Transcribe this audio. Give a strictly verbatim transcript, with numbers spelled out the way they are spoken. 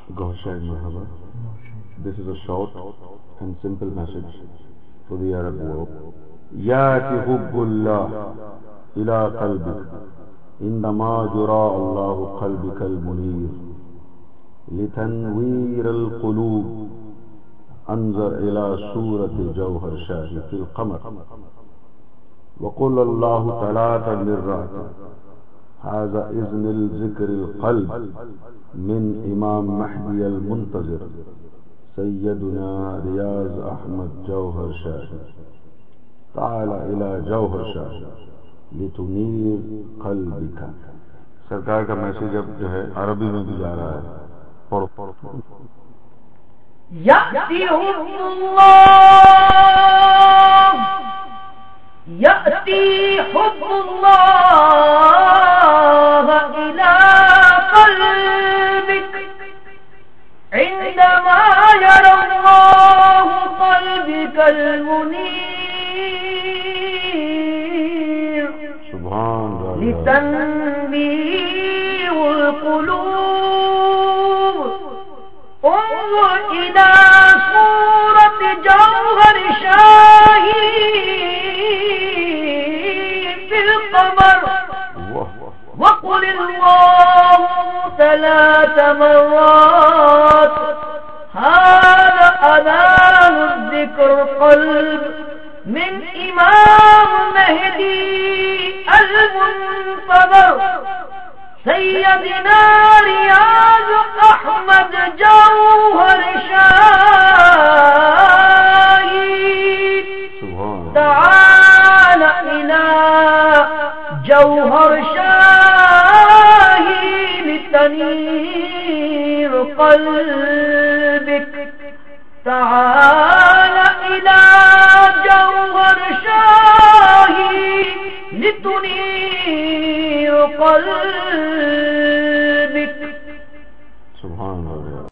Gaushai Mahaba. This is a short and simple message for the Arab world. Yati hubbullah ila qalbik indama jura Allahu qalbika al-munir litanwir al-qulub anzar ila surati jawhar shahi fil qamar وقل الله ثلاث مرات هذا إذن الذكر القلب من إمام مهدي المنتظر سيدنا ریاض احمد جوہر شاہ تعال الى جوہر شاہ لتنیر قلبک. سرکار کا میسج اب جو ہے عربی میں بھی جا رہا ہے. پڑھو پڑھو یأتی اللہ یأتی حب اللہ الى قلبک عندما يرى الله قلبك المنير سبحان الله لتنبيه القلوب انظر إلى صورة جوهر شاهي في القمر وقل الله ثلاث مرات هذا أذان الذكر قلب من إمام مهدي المنتظر سيدنا رياض أحمد جوهر شاهي تعال إلى جوهر شاهي لتنير قلبك تعال إلى جوهر شاهي لتنير قلبك. سبحان الله.